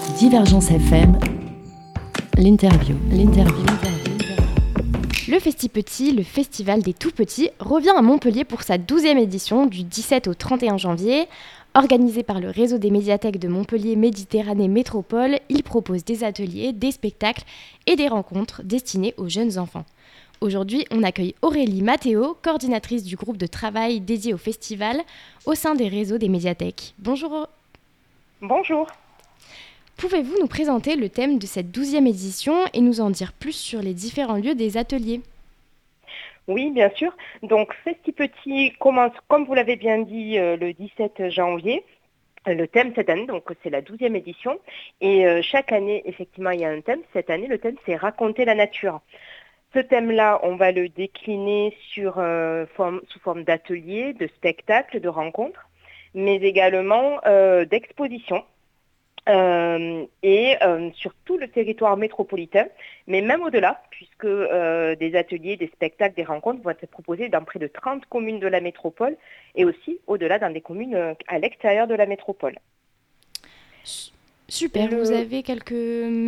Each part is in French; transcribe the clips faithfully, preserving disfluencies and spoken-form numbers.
Divergence F M, l'interview, l'interview. Le Festi-Petit, le festival des tout-petits, revient à Montpellier pour sa douzième édition du dix-sept au trente et un janvier. Organisé par le réseau des médiathèques de Montpellier Méditerranée Métropole, il propose des ateliers, des spectacles et des rencontres destinées aux jeunes enfants. Aujourd'hui, on accueille Aurélie Mathéo, coordinatrice du groupe de travail dédié au festival au sein des réseaux des médiathèques. Bonjour. Bonjour. Pouvez-vous nous présenter le thème de cette douzième édition et nous en dire plus sur les différents lieux des ateliers ? Oui, bien sûr. Donc, Festi-Petit commence, comme vous l'avez bien dit, euh, le dix-sept janvier. Le thème cette année, donc c'est la douzième édition. Et euh, chaque année, effectivement, il y a un thème. Cette année, le thème, c'est raconter la nature. Ce thème-là, on va le décliner sur, euh, forme, sous forme d'ateliers, de spectacles, de rencontres, mais également euh, d'expositions. Euh, et euh, sur tout le territoire métropolitain, mais même au-delà, puisque euh, des ateliers, des spectacles, des rencontres vont être proposés dans près de trente communes de la métropole et aussi au-delà dans des communes euh, à l'extérieur de la métropole. Super, le... vous avez quelques villes ?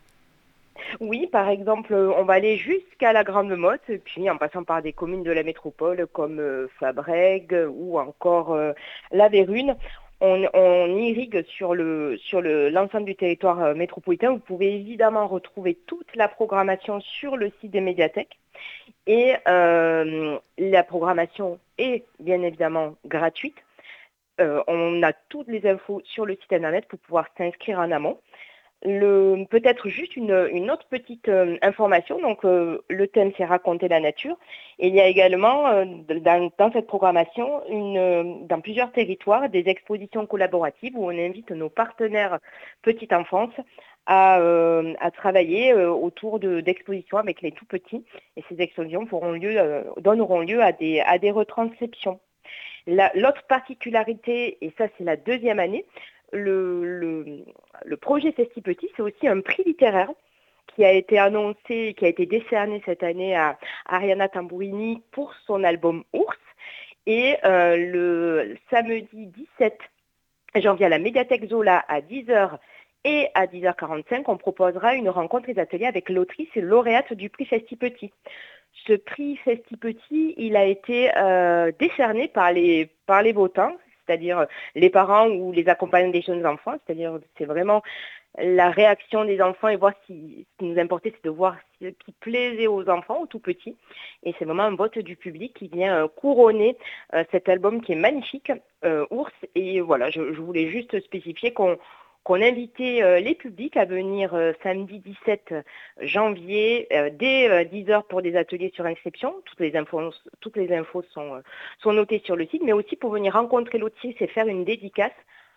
Oui, par exemple, on va aller jusqu'à la Grande Motte, puis en passant par des communes de la métropole comme euh, Fabrègues ou encore euh, La Vérune. On, on irrigue sur, le, sur le, l'ensemble du territoire euh, métropolitain. Vous pouvez évidemment retrouver toute la programmation sur le site des médiathèques. Et euh, la programmation est bien évidemment gratuite. Euh, on a toutes les infos sur le site internet pour pouvoir s'inscrire en amont. Le, peut-être juste une, une autre petite euh, information. Donc, euh, le thème, c'est raconter la nature. Et il y a également, euh, dans, dans cette programmation, une, euh, dans plusieurs territoires, des expositions collaboratives où on invite nos partenaires petite enfance à, euh, à travailler euh, autour de, d'expositions avec les tout-petits. Et ces expositions feront lieu, euh, donneront lieu à des, à des retranscriptions. La, l'autre particularité, et ça, c'est la deuxième année, Le, le, le projet Festi-Petit, c'est aussi un prix littéraire qui a été annoncé, qui a été décerné cette année à Ariana Tambourini pour son album Ours. Et euh, le samedi dix-sept janvier à la médiathèque Zola à dix heures et à dix heures quarante-cinq, on proposera une rencontre et des ateliers avec l'autrice et lauréate du prix Festi-Petit. Ce prix Festi-Petit, il a été euh, décerné par les, par les votants, c'est-à-dire les parents ou les accompagnants des jeunes enfants, c'est-à-dire c'est vraiment la réaction des enfants et voir si, ce qui nous importait, c'est de voir ce qui plaisait aux enfants, aux tout petits. Et c'est vraiment un vote du public qui vient euh, couronner euh, cet album qui est magnifique, euh, Ours. Et voilà, je, je voulais juste spécifier qu'on qu'on invitait euh, les publics à venir euh, samedi dix-sept janvier euh, dès euh, dix heures pour des ateliers sur inscription. Toutes les infos, toutes les infos sont, euh, sont notées sur le site, mais aussi pour venir rencontrer l'autrice et faire une dédicace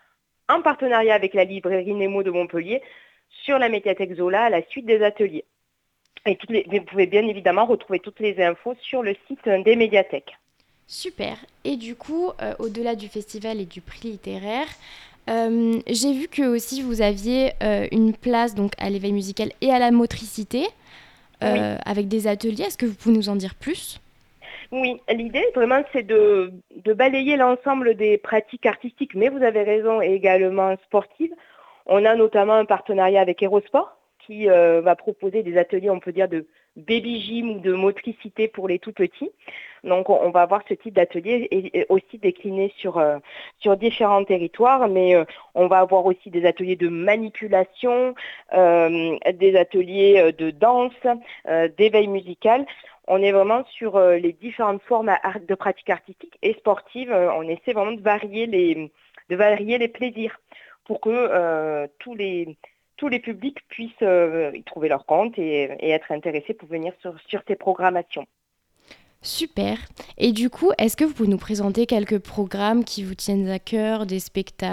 en partenariat avec la librairie Nemo de Montpellier sur la médiathèque Zola à la suite des ateliers. Et toutes les, vous pouvez bien évidemment retrouver toutes les infos sur le site des médiathèques. Super. Et du coup, euh, au-delà du festival et du prix littéraire, Euh, j'ai vu que aussi vous aviez euh, une place donc à l'éveil musical et à la motricité euh, oui. avec des ateliers. Est-ce que vous pouvez nous en dire plus ? Oui, l'idée vraiment c'est de, de balayer l'ensemble des pratiques artistiques, mais vous avez raison, et également sportives. On a notamment un partenariat avec Hérosport qui euh, va proposer des ateliers, on peut dire, de baby gym ou de motricité pour les tout petits. Donc on, on va avoir ce type d'atelier et, et aussi décliné sur, euh, sur différents territoires, mais euh, on va avoir aussi des ateliers de manipulation, euh, des ateliers de danse, euh, d'éveil musical. On est vraiment sur euh, les différentes formes de pratiques artistiques et sportives. Euh, on essaie vraiment de varier les, de varier les plaisirs pour que euh, tous les tous les publics puissent euh, y trouver leur compte et, et être intéressés pour venir sur, sur ces programmations. Super. Et du coup, est-ce que vous pouvez nous présenter quelques programmes qui vous tiennent à cœur, des spectacles ?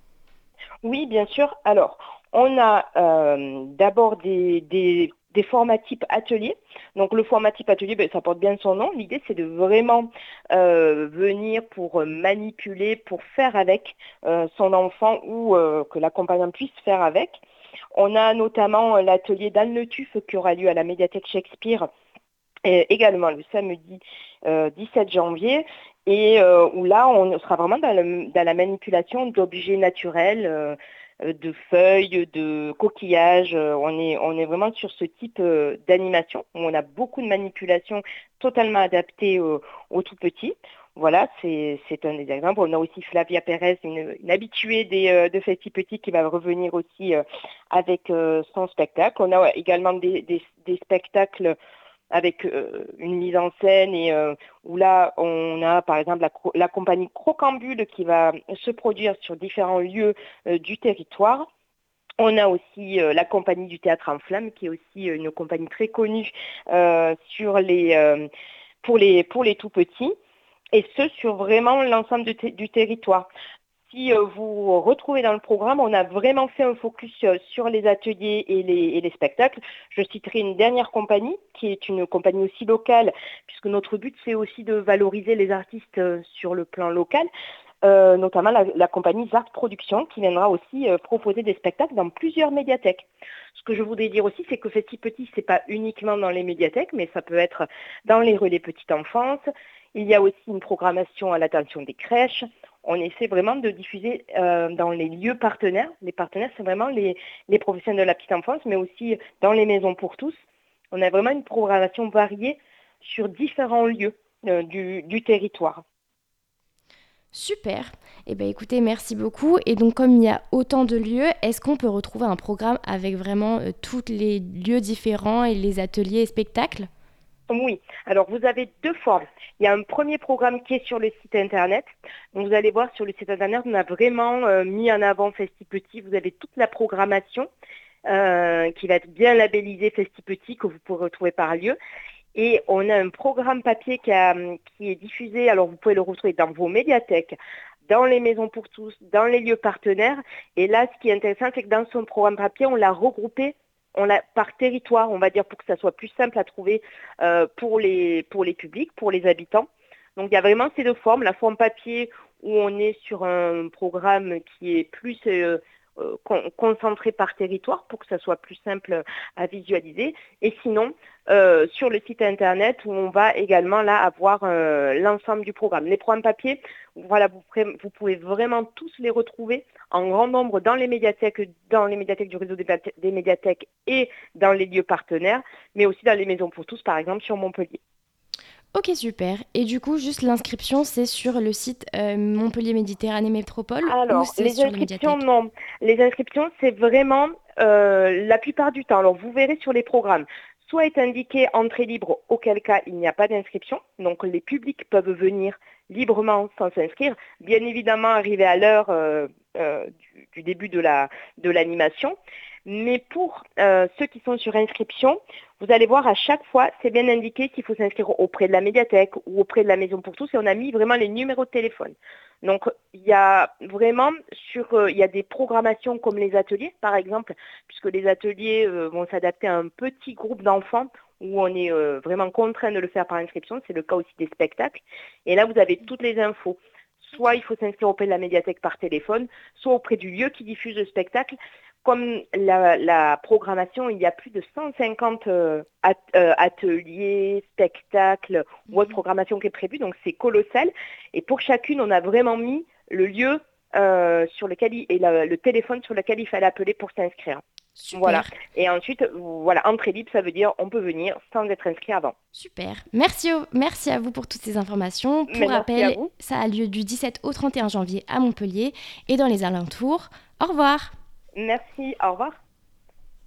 Oui, bien sûr. Alors, on a euh, d'abord des, des, des formats type atelier. Donc, le format type atelier, ben, ça porte bien son nom. L'idée, c'est de vraiment euh, venir pour manipuler, pour faire avec euh, son enfant ou euh, que l'accompagnant puisse faire avec. On a notamment l'atelier d'Anne Le Tuf qui aura lieu à la médiathèque Shakespeare et également le samedi euh, dix-sept janvier. Et euh, où là, on sera vraiment dans, le, dans la manipulation d'objets naturels, euh, euh, de feuilles, de coquillages. Euh, On est, on est vraiment sur ce type euh, d'animation où on a beaucoup de manipulations totalement adaptées aux, aux tout petits. Voilà, c'est, c'est un des exemples. On a aussi Flavia Pérez, une, une habituée des, euh, de Festi Petit qui va revenir aussi euh, avec euh, son spectacle. On a également des, des, des spectacles avec euh, une mise en scène et euh, où là on a par exemple la, la compagnie Crocambule qui va se produire sur différents lieux euh, du territoire. On a aussi euh, la compagnie du Théâtre en Flammes qui est aussi euh, une compagnie très connue euh, sur les, euh, pour les, pour les tout petits et ce sur vraiment l'ensemble de du territoire. Si euh, vous retrouvez dans le programme, on a vraiment fait un focus euh, sur les ateliers et les, et les spectacles. Je citerai une dernière compagnie, qui est une compagnie aussi locale, puisque notre but, c'est aussi de valoriser les artistes euh, sur le plan local, euh, notamment la, la compagnie Zart Productions, qui viendra aussi euh, proposer des spectacles dans plusieurs médiathèques. Ce que je voudrais dire aussi, c'est que Festi Petit, c'est pas uniquement dans les médiathèques, mais ça peut être dans les relais petite enfance. Il y a aussi une programmation à l'attention des crèches. On essaie vraiment de diffuser euh, dans les lieux partenaires. Les partenaires, c'est vraiment les, les professionnels de la petite enfance, mais aussi dans les maisons pour tous. On a vraiment une programmation variée sur différents lieux euh, du, du territoire. Super. Eh bien, écoutez, merci beaucoup. Et donc, comme il y a autant de lieux, est-ce qu'on peut retrouver un programme avec vraiment euh, tous les lieux différents et les ateliers et spectacles ? Oui, alors vous avez deux formes. Il y a un premier programme qui est sur le site internet. Donc vous allez voir sur le site internet, on a vraiment euh, mis en avant Festi Petit. Vous avez toute la programmation euh, qui va être bien labellisée Festi Petit que vous pourrez retrouver par lieu. Et on a un programme papier qui, a, qui est diffusé, alors vous pouvez le retrouver dans vos médiathèques, dans les maisons pour tous, dans les lieux partenaires. Et là, ce qui est intéressant, c'est que dans son programme papier, on l'a regroupé on l'a par territoire, on va dire, pour que ça soit plus simple à trouver euh, pour, les, pour les publics, pour les habitants. Donc il y a vraiment ces deux formes, la forme papier où on est sur un programme qui est plus euh, euh, con- concentré par territoire pour que ça soit plus simple à visualiser. Et sinon, euh, sur le site internet où on va également là avoir euh, l'ensemble du programme. Les programmes papier, voilà, vous, pourrez, vous pouvez vraiment tous les retrouver en grand nombre dans les médiathèques, dans les médiathèques du réseau des, des médiathèques et dans les lieux partenaires, mais aussi dans les maisons pour tous, par exemple sur Montpellier. Ok, super. Et du coup, juste l'inscription, c'est sur le site euh, Montpellier Méditerranée Métropole Alors, ou c'est les sur les inscriptions, médiathèques ? non. Les inscriptions, c'est vraiment euh, la plupart du temps. Alors, vous verrez sur les programmes, soit est indiqué entrée libre, auquel cas il n'y a pas d'inscription. Donc, les publics peuvent venir librement sans s'inscrire. Bien évidemment, arriver à l'heure euh, euh, du, du début de la, de l'animation. Mais pour euh, ceux qui sont sur inscription, vous allez voir à chaque fois, c'est bien indiqué qu'il faut s'inscrire auprès de la médiathèque ou auprès de la maison pour tous et on a mis vraiment les numéros de téléphone. Donc il y a vraiment sur, euh, il y a des programmations comme les ateliers par exemple, puisque les ateliers euh, vont s'adapter à un petit groupe d'enfants où on est euh, vraiment contraint de le faire par inscription, c'est le cas aussi des spectacles. Et là vous avez toutes les infos. Soit il faut s'inscrire auprès de la médiathèque par téléphone, soit auprès du lieu qui diffuse le spectacle. Comme la, la programmation, il y a plus de cent cinquante euh, at, euh, ateliers, spectacles ou autre programmation qui est prévue, donc c'est colossal. Et pour chacune, on a vraiment mis le lieu euh, sur lequel il, et la, le téléphone sur lequel il fallait appeler pour s'inscrire. Super. Voilà. Et ensuite, voilà, entrée libre, ça veut dire on peut venir sans être inscrit avant. Super. Merci, au, merci à vous pour toutes ces informations. Pour Mais rappel, ça a lieu du dix-sept au trente et un janvier à Montpellier et dans les alentours. Au revoir. Merci, au revoir.